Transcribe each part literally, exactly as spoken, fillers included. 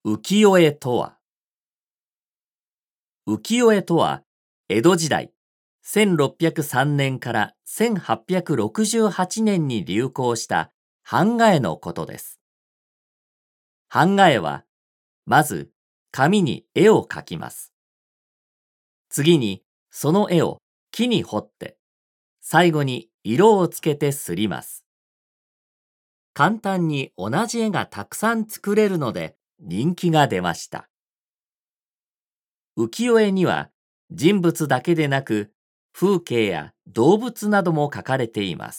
浮世絵とは浮世絵とは、江戸時代、せんろっぴゃくさんねんからせんはっぴゃくろくじゅうはちねんに流行した版画絵のことです。版画絵は、まず紙に絵を描きます。次にその絵を木に彫って、最後に色をつけて刷ります。簡単に同じ絵がたくさん作れるので人気が出ました。浮世絵には人物だけでなく風景や動物なども描かれています。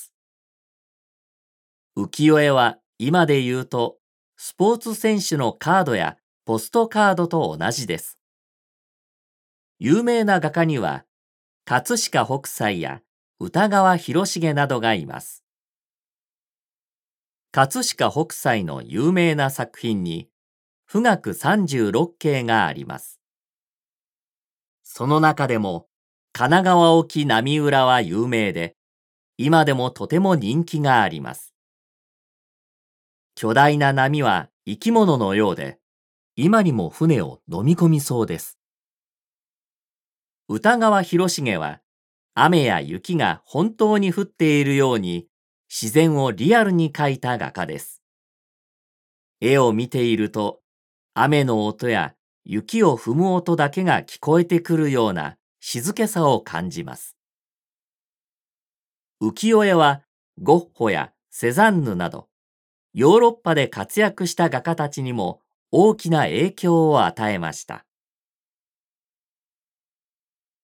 浮世絵は今で言うとスポーツ選手のカードやポストカードと同じです。有名な画家には葛飾北斎や歌川広重などがいます。葛飾北斎の有名な作品に富嶽三十六景があります。その中でも神奈川沖波浦は有名で、今でもとても人気があります。巨大な波は生き物のようで、今にも船を飲み込みそうです。歌川広重は、雨や雪が本当に降っているように、自然をリアルに描いた画家です。絵を見ていると、雨の音や雪を踏む音だけが聞こえてくるような静けさを感じます。浮世絵はゴッホやセザンヌなど、ヨーロッパで活躍した画家たちにも大きな影響を与えました。